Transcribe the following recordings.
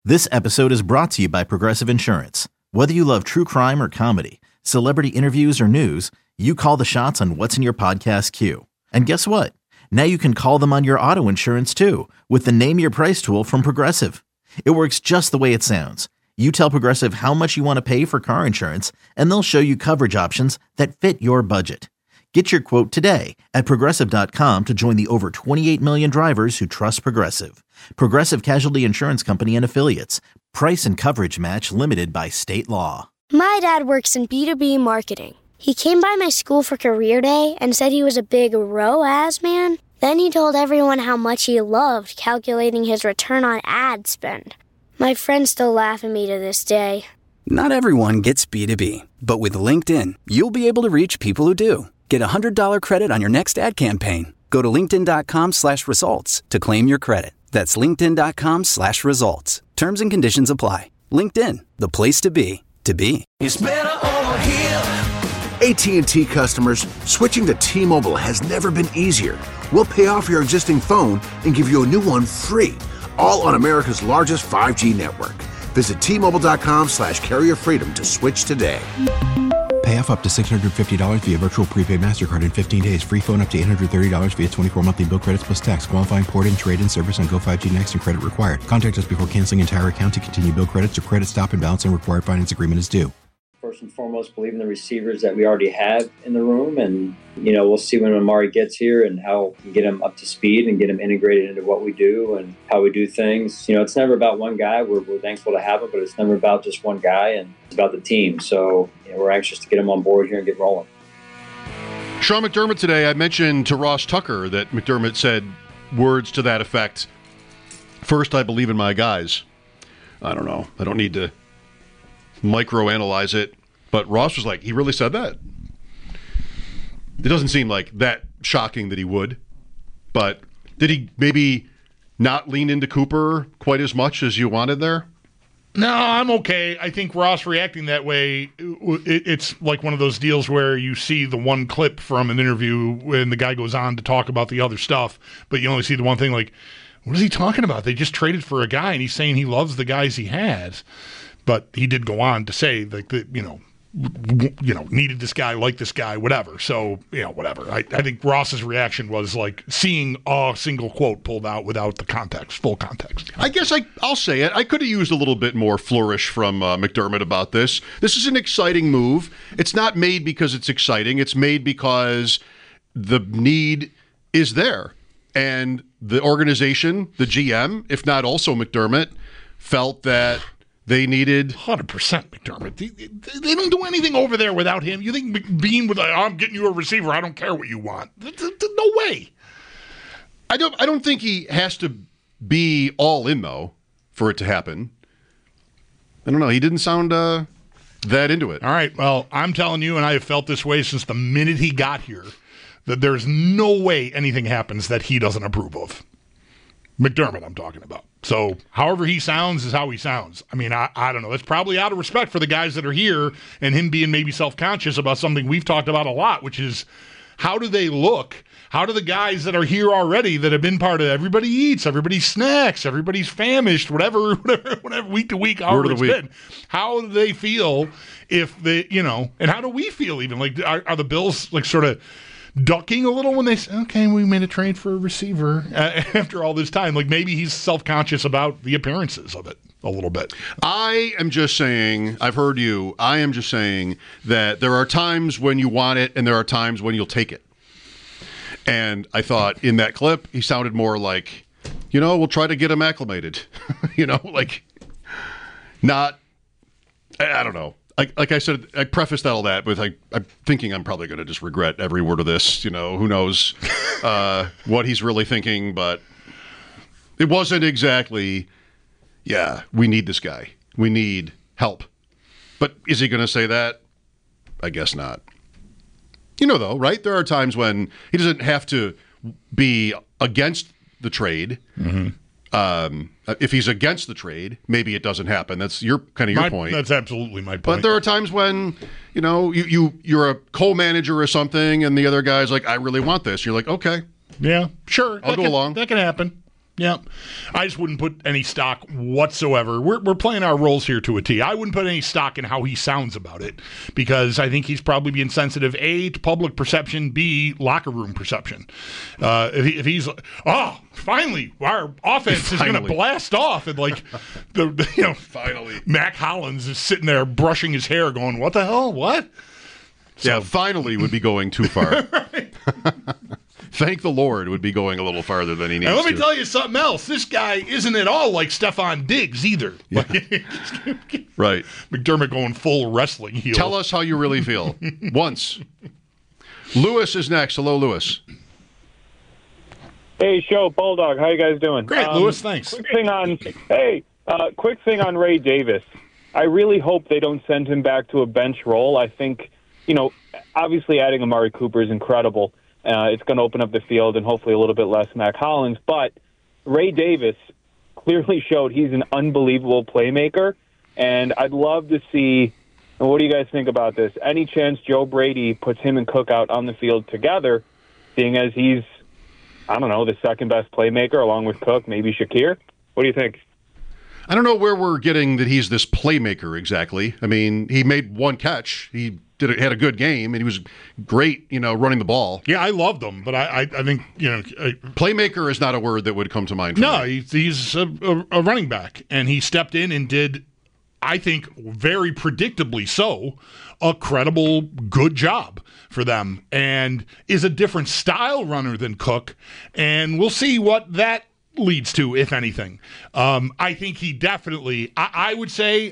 This episode is brought to you by Progressive Insurance. Whether you love true crime or comedy, celebrity interviews or news, you call the shots on what's in your podcast queue. And guess what? Now you can call them on your auto insurance too with the Name Your Price tool from Progressive. It works just the way it sounds. You tell Progressive how much you want to pay for car insurance, and they'll show you coverage options that fit your budget. Get your quote today at Progressive.com to join the over 28 million drivers who trust Progressive. Progressive Casualty Insurance Company and Affiliates. Price and coverage match limited by state law. My dad works in B2B marketing. He came by my school for career day and said he was a big ROAS man. Then he told everyone how much he loved calculating his return on ad spend. My friends still laugh at me to this day. Not everyone gets B2B, but with LinkedIn, you'll be able to reach people who do. Get a $100 credit on your next ad campaign. Go to linkedin.com/results to claim your credit. That's linkedin.com/results. Terms and conditions apply. LinkedIn, the place to be, to be. It's better over here. AT&T customers, switching to T-Mobile has never been easier. We'll pay off your existing phone and give you a new one free, all on America's largest 5G network. Visit T-Mobile.com/carrier freedom to switch today. Pay off up to $650 via virtual prepaid MasterCard in 15 days. Free phone up to $830 via 24 monthly bill credits plus tax. Qualifying port and trade-in service on Go5G Next and credit required. Contact us before canceling entire account to continue bill credits or credit stop and balance and required finance agreement is due. First and foremost, believe in the receivers that we already have in the room. And, we'll see when Amari gets here and how we can get him up to speed and get him integrated into what we do and how we do things. It's never about one guy. We're thankful to have him, but it's never about just one guy, and it's about the team. So we're anxious to get him on board here and get rolling. Sean McDermott today, I mentioned to Ross Tucker that McDermott said words to that effect. First, I believe in my guys. I don't know. I don't need to microanalyze it, but Ross was like, he really said that? It doesn't seem like that shocking that he would, but did he maybe not lean into Cooper quite as much as you wanted there? No, I'm okay. I think Ross reacting that way, it's like one of those deals where you see the one clip from an interview when the guy goes on to talk about the other stuff, but you only see the one thing like, what is he talking about? They just traded for a guy, and he's saying he loves the guys he has. But he did go on to say, like, needed this guy, like this guy, whatever. So, whatever. I think Ross's reaction was like seeing a single quote pulled out without the context, full context. I guess I'll say it. I could have used a little bit more flourish from McDermott about this. This is an exciting move. It's not made because it's exciting. It's made because the need is there. And the organization, the GM, if not also McDermott, felt that they needed 100% McDermott. They don't do anything over there without him. You think being with I'm getting you a receiver, I don't care what you want. No way. I don't think he has to be all in though for it to happen. I don't know. He didn't sound that into it. All right. Well, I'm telling you, and I have felt this way since the minute he got here, that there's no way anything happens that he doesn't approve of. McDermott, I'm talking about. So however he sounds is how he sounds. I mean, I don't know. It's probably out of respect for the guys that are here and him being maybe self-conscious about something we've talked about a lot, which is how do they look? How do the guys that are here already that have been part of everybody eats, everybody snacks, everybody's famished, whatever week to week, however it's been. How do they feel if they, and how do we feel even? Like, are the Bills like sort of ducking a little when they say, okay, we made a trade for a receiver after all this time? Like maybe he's self-conscious about the appearances of it a little bit. I am just saying, I've heard you, I am just saying that there are times when you want it and there are times when you'll take it. And I thought in that clip, he sounded more like, we'll try to get him acclimated. Like not, I don't know. Like I said, I prefaced all that with I'm thinking I'm probably going to just regret every word of this. Who knows what he's really thinking, but it wasn't exactly, we need this guy. We need help. But is he going to say that? I guess not. Though, right? There are times when he doesn't have to be against the trade. Mm-hmm. If he's against the trade, maybe it doesn't happen. That's your point. That's absolutely my point. But there are times when, you're a co-manager or something, and the other guy's like, I really want this. You're like, okay. Yeah, sure. I'll go along. That can happen. Yeah, I just wouldn't put any stock whatsoever. We're playing our roles here to a T. I wouldn't put any stock in how he sounds about it because I think he's probably being sensitive, A, to public perception, B, locker room perception. If he's, finally, our offense is going to blast off, and like, finally, Mac Hollins is sitting there brushing his hair going, what the hell, what? So, yeah, finally would be going too far. Thank the Lord would be going a little farther than he needs to. And let me tell you something else. This guy isn't at all like Stephon Diggs either. Yeah. Right. McDermott going full wrestling heel. Tell us how you really feel. Once. Lewis is next. Hello, Lewis. Hey, show, Bulldog. How you guys doing? Great, Lewis. Thanks. Quick thing on Ray Davis. I really hope they don't send him back to a bench role. I think, obviously adding Amari Cooper is incredible. It's going to open up the field and hopefully a little bit less Mac Hollins. But Ray Davis clearly showed he's an unbelievable playmaker, and I'd love to see, and what do you guys think about this, any chance Joe Brady puts him and Cook out on the field together, seeing as he's, I don't know, the second-best playmaker along with Cook, maybe Shakir? What do you think? I don't know where we're getting that he's this playmaker exactly. I mean, he made one catch. He had a good game, and he was great, running the ball. Yeah, I loved him, but I think, playmaker is not a word that would come to mind for me. He's a running back, and he stepped in and did, I think, very predictably so, a credible, good job for them, and is a different style runner than Cook, and we'll see what that leads to, if anything. I think he definitely, I would say,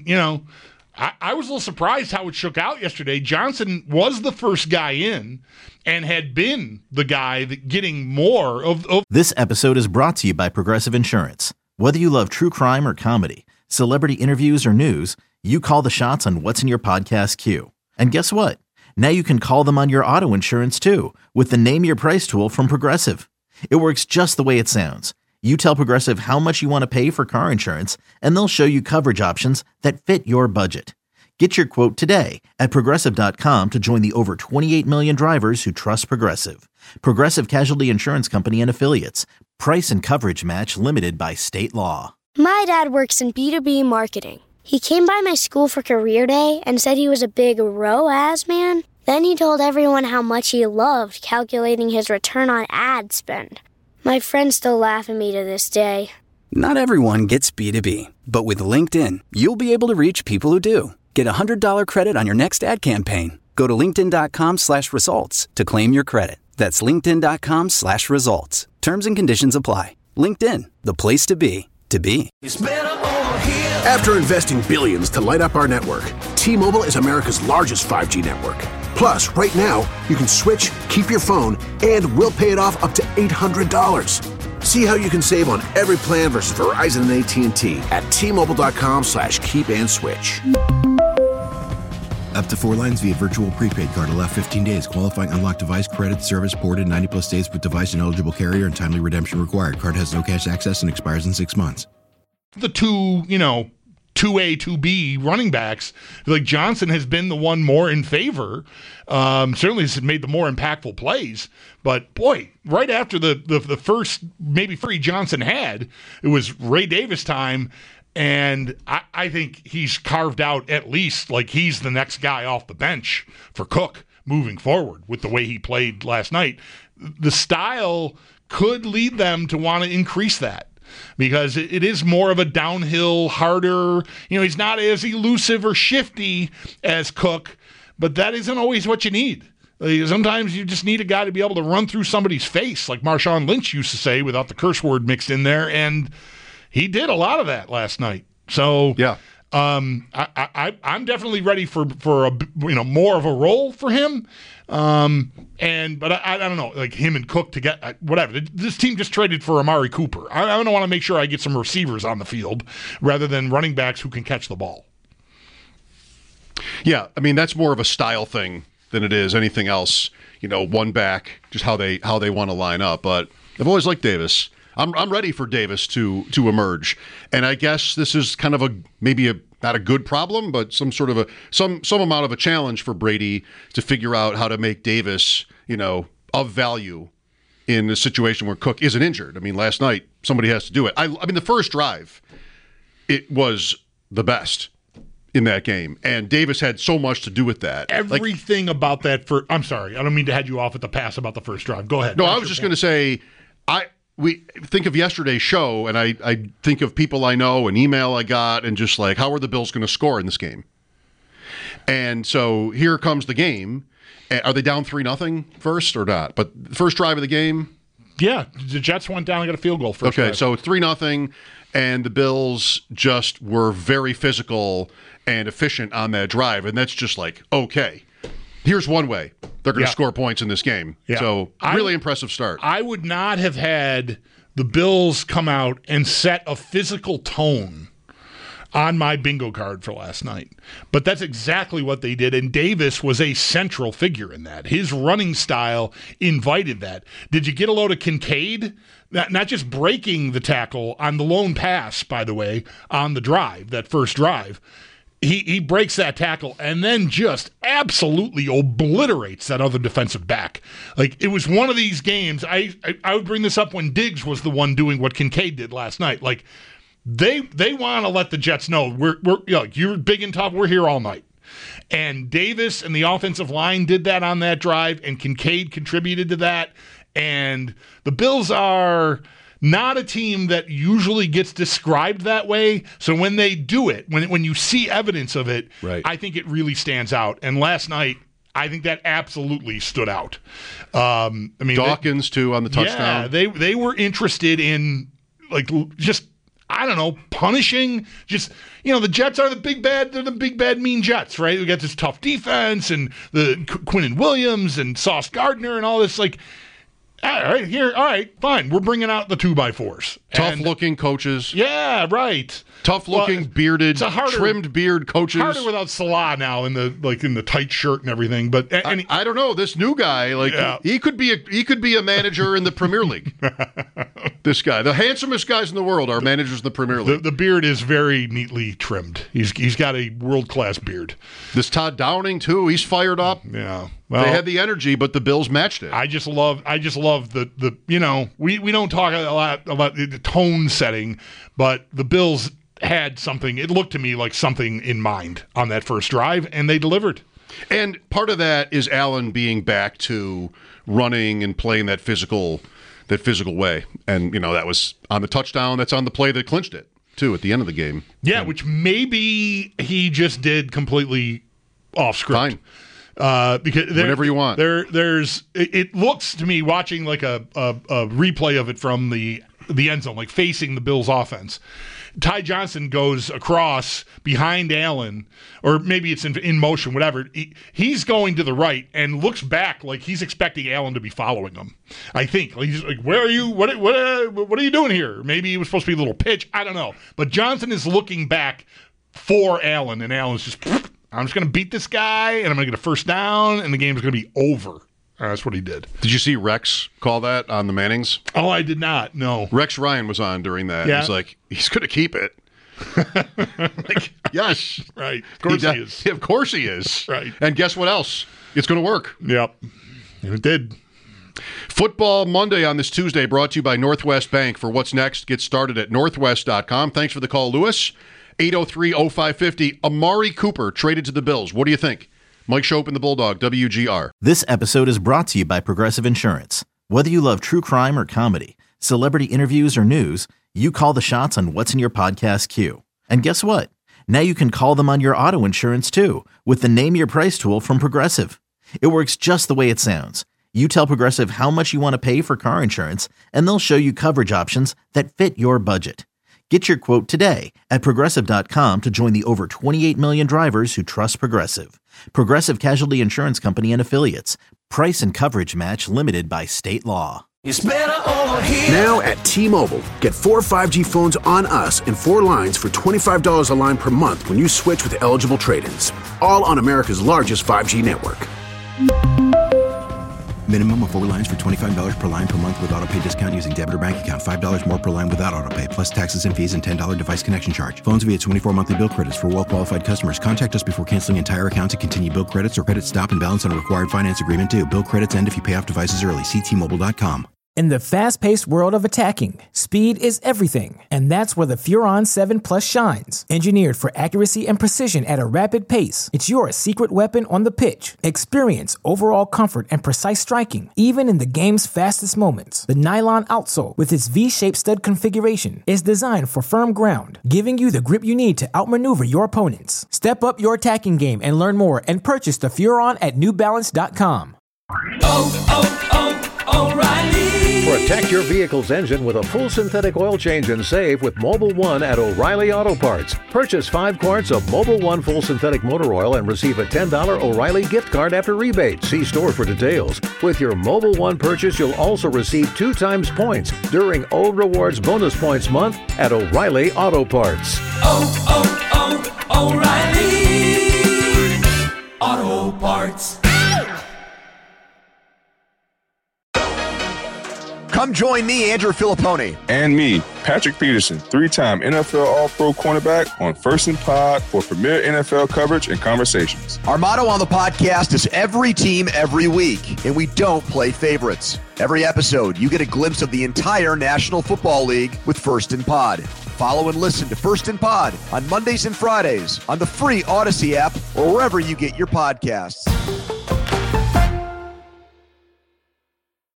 I was a little surprised how it shook out yesterday. Johnson was the first guy in and had been the guy that getting more of. This episode is brought to you by Progressive Insurance. Whether you love true crime or comedy, celebrity interviews or news, you call the shots on what's in your podcast queue. And guess what? Now you can call them on your auto insurance too with the Name Your Price tool from Progressive. It works just the way it sounds. You tell Progressive how much you want to pay for car insurance, and they'll show you coverage options that fit your budget. Get your quote today at Progressive.com to join the over 28 million drivers who trust Progressive. Progressive Casualty Insurance Company and Affiliates. Price and coverage match limited by state law. My dad works in B2B marketing. He came by my school for career day and said he was a big ROAS man. Then he told everyone how much he loved calculating his return on ad spend. My friends still laugh at me to this day. Not everyone gets B2B, but with LinkedIn, you'll be able to reach people who do. Get a $100 credit on your next ad campaign. Go to linkedin.com/results to claim your credit. That's linkedin.com/results. Terms and conditions apply. LinkedIn, the place to be, to be. It's better over here. After investing billions to light up our network, T-Mobile is America's largest 5G network. Plus, right now, you can switch, keep your phone, and we'll pay it off up to $800. See how you can save on every plan versus Verizon and AT&T at T-Mobile.com/keep-and-switch. Up to 4 lines via virtual prepaid card. Allow 15 days. Qualifying unlocked device credit service ported 90-plus days with device and eligible carrier and timely redemption required. Card has no cash access and expires in 6 months. The two, 2A, 2B running backs, like Johnson has been the one more in favor. Certainly has made the more impactful plays. But, boy, right after the first maybe free Johnson had, it was Ray Davis time. And I think he's carved out at least like he's the next guy off the bench for Cook moving forward with the way he played last night. The style could lead them to want to increase that, because it is more of a downhill, harder, he's not as elusive or shifty as Cook, but that isn't always what you need. Sometimes you just need a guy to be able to run through somebody's face, like Marshawn Lynch used to say, without the curse word mixed in there, and he did a lot of that last night. So yeah. I'm definitely ready for a more of a role for him. But I don't know, like him and Cook to get whatever. This team just traded for Amari Cooper. I don't want to make sure I get some receivers on the field rather than running backs who can catch the ball. Yeah, I mean that's more of a style thing than it is anything else. One back, just how they want to line up. But I've always liked Davis. I'm ready for Davis to emerge, and I guess this is kind of not a good problem, but some sort of some amount of a challenge for Brady to figure out how to make Davis, of value in a situation where Cook isn't injured. I mean, last night, somebody has to do it. I mean, the first drive, it was the best in that game. And Davis had so much to do with that. Everything about that I'm sorry, I don't mean to head you off at the pass about the first drive. Go ahead. No, I was just going to say, we think of yesterday's show, and I think of people I know, an email I got, and just like, how are the Bills going to score in this game? And so here comes the game. Are they down 3-0 first or not? But first drive of the game? Yeah, the Jets went down and got a field goal first drive. So 3-0, and the Bills just were very physical and efficient on that drive. And that's just like, okay, here's one way they're going to score points in this game. Yeah. So really impressive start. I would not have had the Bills come out and set a physical tone on my bingo card for last night. But that's exactly what they did, and Davis was a central figure in that. His running style invited that. Did you get a load of Kincaid? Not just breaking the tackle on the lone pass, by the way, on the drive, that first drive. He breaks that tackle and then just absolutely obliterates that other defensive back. Like, it was one of these games. I would bring this up when Diggs was the one doing what Kincaid did last night. Like, They want to let the Jets know you're big and tough. We're here all night. And Davis and the offensive line did that on that drive, and Kincaid contributed to that. And the Bills are not a team that usually gets described that way. So when they do it, when you see evidence of it, right, I think it really stands out. And last night, I think that absolutely stood out. I mean, Dawkins too on the touchdown. Yeah, they were interested in punishing. The Jets are they're the big bad mean Jets, right? We got this tough defense and the Quinnen Williams and Sauce Gardner and all this. Like, all right, fine. We're bringing out the 2x4s. Tough-looking coaches. Yeah, right. Tough-looking, bearded, trimmed beard coaches. Harder without Salah now in the tight shirt and everything. But I don't know. This new guy, he could be a manager in the Premier League. This guy, the handsomest guys in the world, are managers in the Premier League. The beard is very neatly trimmed. He's got a world-class beard. This Todd Downing too. He's fired up. Yeah. Well, they had the energy, but the Bills matched it. I just love the we don't talk a lot about the tone setting, but the Bills had something. It looked to me like something in mind on that first drive, and they delivered. And part of that is Allen being back to running and playing that physical way. And that was on the touchdown. That's on the play that clinched it too at the end of the game. Yeah, which maybe he just did completely off script. Fine. Because whatever you want. It looks to me, watching like a replay of it from the end zone, like facing the Bills offense. Ty Johnson goes across behind Allen, or maybe it's in motion, whatever. He's going to the right and looks back like he's expecting Allen to be following him. I think he's like, "Where are you? What are you doing here?" Maybe it was supposed to be a little pitch. I don't know. But Johnson is looking back for Allen, and Allen's just, I'm just going to beat this guy, and I'm going to get a first down, and the game's going to be over. That's what he did. Did you see Rex call that on the Mannings? Oh, I did not. No. Rex Ryan was on during that. Yeah. He's like, he's going to keep it. Like, yes. Right. Of course he is. Of course he is. Right. And guess what else? It's going to work. Yep. And it did. Football Monday on this Tuesday brought to you by Northwest Bank. For what's next, get started at northwest.com. Thanks for the call, Lewis. 803-0550. Amari Cooper traded to the Bills. What do you think? Mike Schopp and the Bulldog, WGR. This episode is brought to you by Progressive Insurance. Whether you love true crime or comedy, celebrity interviews or news, you call the shots on what's in your podcast queue. And guess what? Now you can call them on your auto insurance too with the Name Your Price tool from Progressive. It works just the way it sounds. You tell Progressive how much you want to pay for car insurance, and they'll show you coverage options that fit your budget. Get your quote today at Progressive.com to join the over 28 million drivers who trust Progressive. Progressive Casualty Insurance Company and Affiliates. Price and coverage match limited by state law. It's better over here. Now at T-Mobile, get 4 5G phones on us and 4 lines for $25 a line per month when you switch with eligible trade-ins. All on America's largest 5G network. Minimum of 4 lines for $25 per line per month with autopay discount using debit or bank account. $5 more per line without autopay, plus taxes and fees and $10 device connection charge. Phones via 24 monthly bill credits for well-qualified customers. Contact us before canceling entire account to continue bill credits or credit stop and balance on a required finance agreement due. Bill credits end if you pay off devices early. See T-Mobile.com. In the fast-paced world of attacking, speed is everything, and that's where the Furon 7 Plus shines. Engineered for accuracy and precision at a rapid pace, it's your secret weapon on the pitch. Experience overall comfort and precise striking, even in the game's fastest moments. The nylon outsole, with its V-shaped stud configuration, is designed for firm ground, giving you the grip you need to outmaneuver your opponents. Step up your attacking game and learn more and purchase the Furon at NewBalance.com. O'Reilly. Protect your vehicle's engine with a full synthetic oil change and save with Mobil 1 at O'Reilly Auto Parts. Purchase 5 quarts of Mobil 1 full synthetic motor oil and receive a $10 O'Reilly gift card after rebate. See store for details. With your Mobil 1 purchase, you'll also receive 2 times points during O Rewards Bonus Points Month at O'Reilly Auto Parts. O'Reilly Auto Parts. Come join me, Andrew Filippone. And me, Patrick Peterson, 3-time NFL All-Pro cornerback on First and Pod for premier NFL coverage and conversations. Our motto on the podcast is every team, every week, and we don't play favorites. Every episode, you get a glimpse of the entire National Football League with First and Pod. Follow and listen to First and Pod on Mondays and Fridays on the free Odyssey app or wherever you get your podcasts.